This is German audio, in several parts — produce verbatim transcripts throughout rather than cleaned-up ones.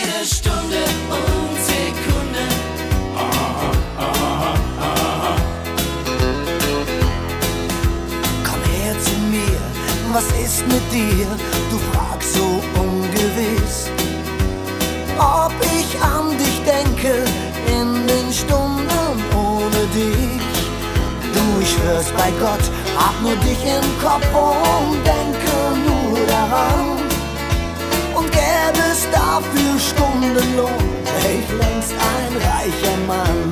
jede Stunde und Sekunde. Aha, aha, aha. Komm her zu mir, was ist mit dir? Du fragst so ungewiss, ob ich an dich denke in den Stunden ohne dich. Du, ich schwör's bei Gott, hab nur dich im Kopf und denke nur daran. Und gäbe es dafür Stundenlohn, wär ich längst ein reicher Mann.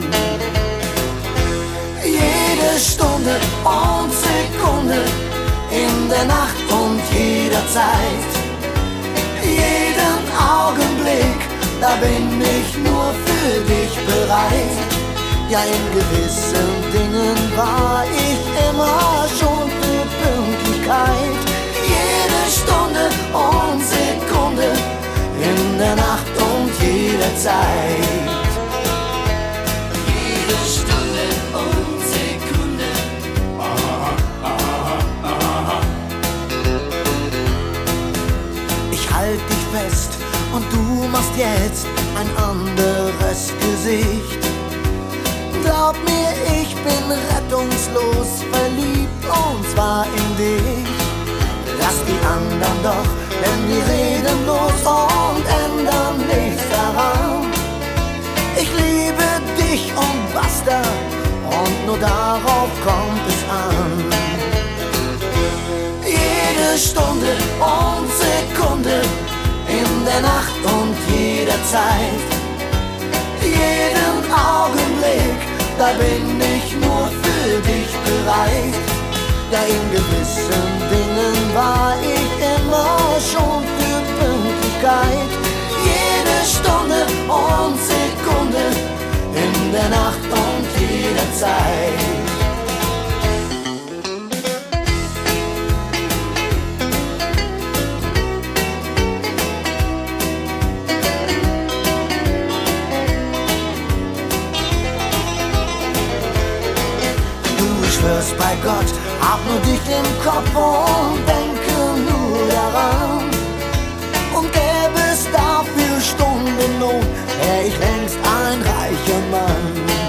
Jede Stunde und Sekunde, in der Nacht und jederzeit, jeden Augenblick, da bin ich nur für dich bereit. Ja, in gewissen Dingen war ich immer schon für Pünktlichkeit. Jede Stunde und Sekunde, in der Nacht und jederzeit. Jede Stunde und Sekunde. Aha, aha, aha. Ich halt dich fest und du machst jetzt ein anderes Gesicht. Glaub mir, ich bin rettungslos verliebt und zwar in dich. Lass die anderen doch, denn die reden bloß und ändern nichts daran. Ich liebe dich und basta, und nur darauf kommt es an. Jede Stunde und Sekunde, in der Nacht und jederzeit, jeden Augenblick, da bin ich nur für dich bereit. Ja, in gewissen Dingen war ich immer schon für Pünktlichkeit. Jede Stunde und Sekunde, in der Nacht und jederzeit. Schwör's bei Gott, hab nur dich im Kopf und denke nur daran. Und gäbe es dafür Stundenlohn, wär ich längst ein reicher Mann.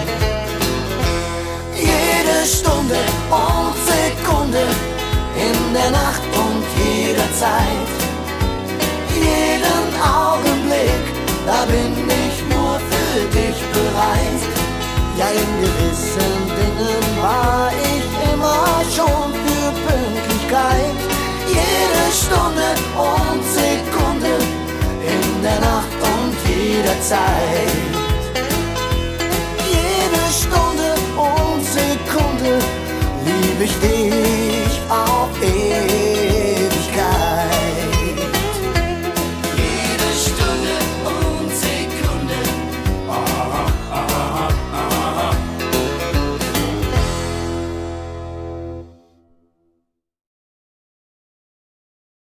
Jede Stunde und Sekunde, in der Nacht und jederzeit, jeden Augenblick, da bin ich nur für dich bereit. Ja, in gewissen Dingen war ich immer schon für Pünktlichkeit. Jede Stunde und Sekunde, in der Nacht und jederzeit. Jede Stunde und Sekunde lieb ich dich.